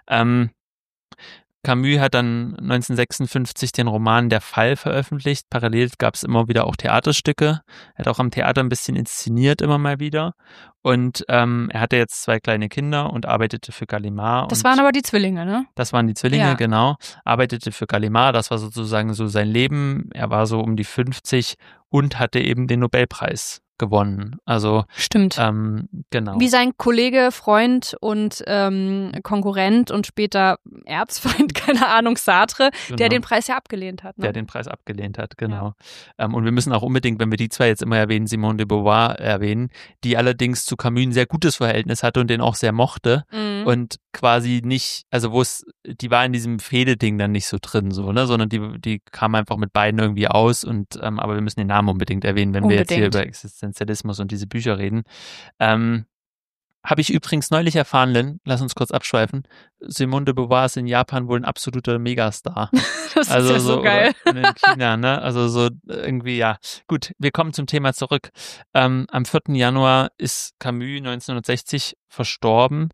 Camus hat dann 1956 den Roman Der Fall veröffentlicht. Parallel gab es immer wieder auch Theaterstücke. Er hat auch am Theater ein bisschen inszeniert immer mal wieder. Und er hatte jetzt 2 kleine Kinder und arbeitete für Gallimard. Das waren aber die Zwillinge, ne? Das waren die Zwillinge, genau. Arbeitete für Gallimard. Das war sozusagen so sein Leben. Er war so um die 50 und hatte eben den Nobelpreis gewonnen. Also stimmt. Genau. Wie sein Kollege, Freund und Konkurrent und später Erzfeind, keine Ahnung, Sartre, genau. Der den Preis ja abgelehnt hat. Ne? Der den Preis abgelehnt hat, genau. Ja. Und wir müssen auch unbedingt, wenn wir die 2 jetzt immer erwähnen, Simone de Beauvoir erwähnen, die allerdings zu Camus ein sehr gutes Verhältnis hatte und den auch sehr mochte und quasi nicht, also die war in diesem Fehde-Ding dann nicht so drin, so, ne, sondern die kam einfach mit beiden irgendwie aus und aber wir müssen den Namen unbedingt erwähnen, wenn wir jetzt hier über Existenzialismus und diese Bücher reden. Habe ich übrigens neulich erfahren, Lynn, lass uns kurz abschweifen, Simone de Beauvoir ist in Japan wohl ein absoluter Megastar. Das ist ja so geil. In China, ne? Also so irgendwie, ja. Gut, wir kommen zum Thema zurück. Am 4. Januar ist Camus 1960 verstorben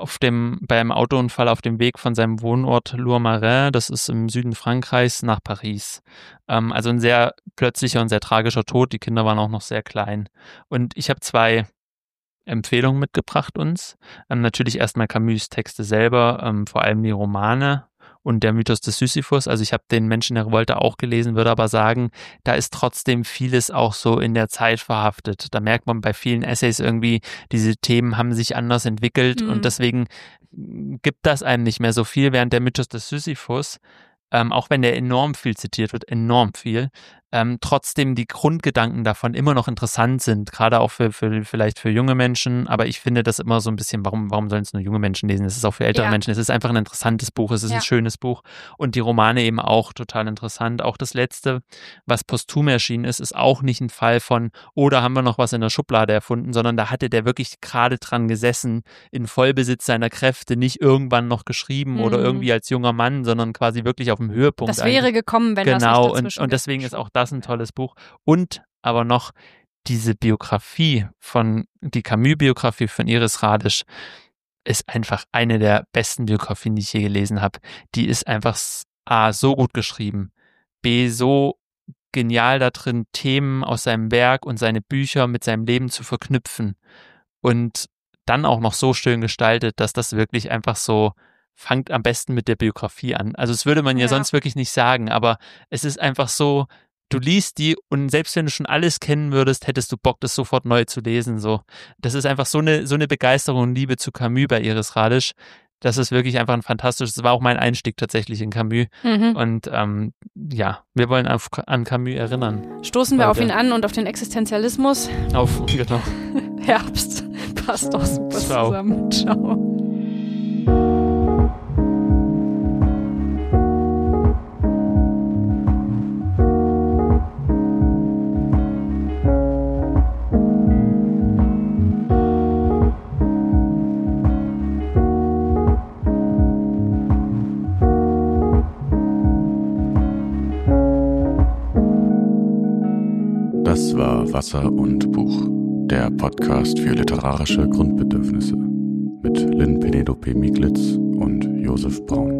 beim Autounfall auf dem Weg von seinem Wohnort Lourmarin, das ist im Süden Frankreichs, nach Paris. Also ein sehr plötzlicher und sehr tragischer Tod. Die Kinder waren auch noch sehr klein. Und ich habe 2 Empfehlungen mitgebracht uns. Natürlich erstmal Camus' Texte selber, vor allem die Romane und der Mythos des Sisyphus. Also ich habe den Menschen der Revolte auch gelesen, würde aber sagen, da ist trotzdem vieles auch so in der Zeit verhaftet. Da merkt man bei vielen Essays irgendwie, diese Themen haben sich anders entwickelt und deswegen gibt das einem nicht mehr so viel, während der Mythos des Sisyphus, auch wenn der enorm viel zitiert wird, enorm viel, trotzdem die Grundgedanken davon immer noch interessant sind, gerade auch vielleicht für junge Menschen, aber ich finde das immer so ein bisschen, warum sollen es nur junge Menschen lesen? Es ist auch für ältere Menschen, es ist einfach ein interessantes Buch, es ist ein schönes Buch und die Romane eben auch total interessant. Auch das letzte, was posthum erschienen ist auch nicht ein Fall von, da haben wir noch was in der Schublade erfunden, sondern da hatte der wirklich gerade dran gesessen, in Vollbesitz seiner Kräfte, nicht irgendwann noch geschrieben oder irgendwie als junger Mann, sondern quasi wirklich auf dem Höhepunkt. Das wäre gekommen, wenn das nicht dazwischen und deswegen ist auch das ein tolles Buch. Und aber noch diese Biografie die Camus-Biografie von Iris Radisch ist einfach eine der besten Biografien, die ich je gelesen habe. Die ist einfach A, so gut geschrieben, B, so genial da drin, Themen aus seinem Werk und seine Bücher mit seinem Leben zu verknüpfen und dann auch noch so schön gestaltet, dass das wirklich einfach so fangt am besten mit der Biografie an. Also das würde man ja sonst wirklich nicht sagen, aber es ist einfach so, du liest die und selbst wenn du schon alles kennen würdest, hättest du Bock, das sofort neu zu lesen. So, das ist einfach so eine Begeisterung und Liebe zu Camus bei Iris Radisch. Das ist wirklich einfach ein fantastisches, das war auch mein Einstieg tatsächlich in Camus. Und wir wollen an Camus erinnern. Stoßen wir auf ihn an und auf den Existenzialismus. Genau. Herbst. Passt doch super zusammen. Ciao. Das war Wasser und Buch, der Podcast für literarische Grundbedürfnisse mit Lynn Penelope Mieglitz und Josef Braun.